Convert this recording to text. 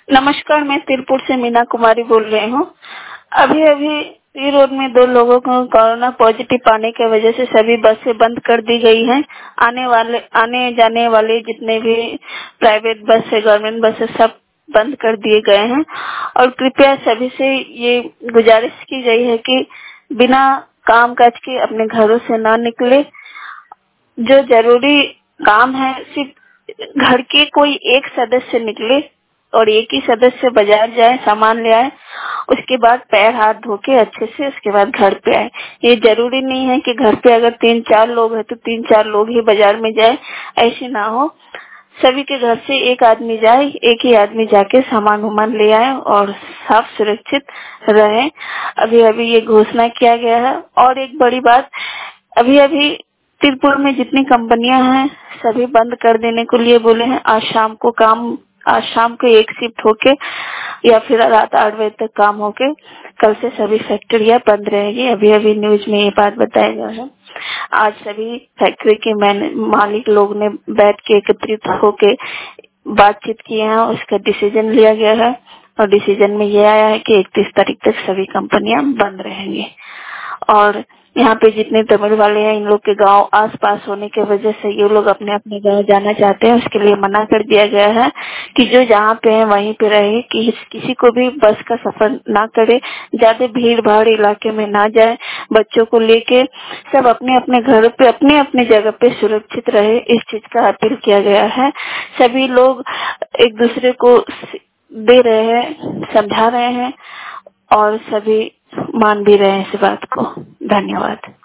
नमस्कार, मैं तिरपुर से मीना कुमारी बोल रही हूँ। अभी-अभी ई रोड में 2 लोगों को कोरोना पॉजिटिव पाने की वजह से सभी बसें बंद कर दी गई हैं। आने जाने वाले जितने भी प्राइवेट बस है, गवर्नमेंट बस है, सब बंद कर दिए गए हैं। और कृपया सभी से ये गुजारिश की गई है कि बिना काम काज के अपने घरों से ना निकले। जो जरूरी काम है सिर्फ घर के कोई एक सदस्य निकले और एक ही सदस्य बाजार जाए, सामान ले आए, उसके बाद पैर हाथ धो के अच्छे से उसके बाद घर पे आए। ये जरूरी नहीं है कि घर पे अगर 3-4 लोग हैं तो 3-4 लोग ही बाजार में जाए, ऐसे ना हो। सभी के घर से एक आदमी जाए, एक ही आदमी जाके सामान वामान ले आए और साफ सुरक्षित रहे। अभी-अभी ये घोषणा किया गया है। और एक बड़ी बात, अभी-अभी तिरपुर में जितनी कंपनियां हैं सभी बंद कर देने को लिए बोले हैं। आज शाम को एक शिफ्ट होके या फिर रात 8 बजे तक काम होके कल से सभी फैक्ट्रियां बंद रहेगी। अभी-अभी न्यूज में ये बात बताया गया है। आज सभी फैक्ट्री के मालिक लोग ने बैठ के एकत्रित होके बातचीत किए हैं, उसका डिसीजन लिया गया है और डिसीजन में ये आया है कि 31 तारीख तक सभी कंपनियां बंद रहेंगी। और यहाँ पे जितने तमिल वाले हैं, इन लोग के गांव आस-पास होने की वजह से ये लोग अपने-अपने गांव जाना चाहते हैं, उसके लिए मना कर दिया गया है कि जो जहाँ पे है वहीं पे रहे, कि किसी को भी बस का सफर ना करे, ज्यादा भीड़-भाड़ इलाके में ना जाए। बच्चों को लेके सब अपने-अपने घर पे अपने-अपने जगह पे सुरक्षित रहे, इस चीज का अपील किया गया है। सभी लोग एक दूसरे को दे रहे हैं, समझा रहे हैं और सभी मान भी रहे हैं इस बात को। धन्यवाद।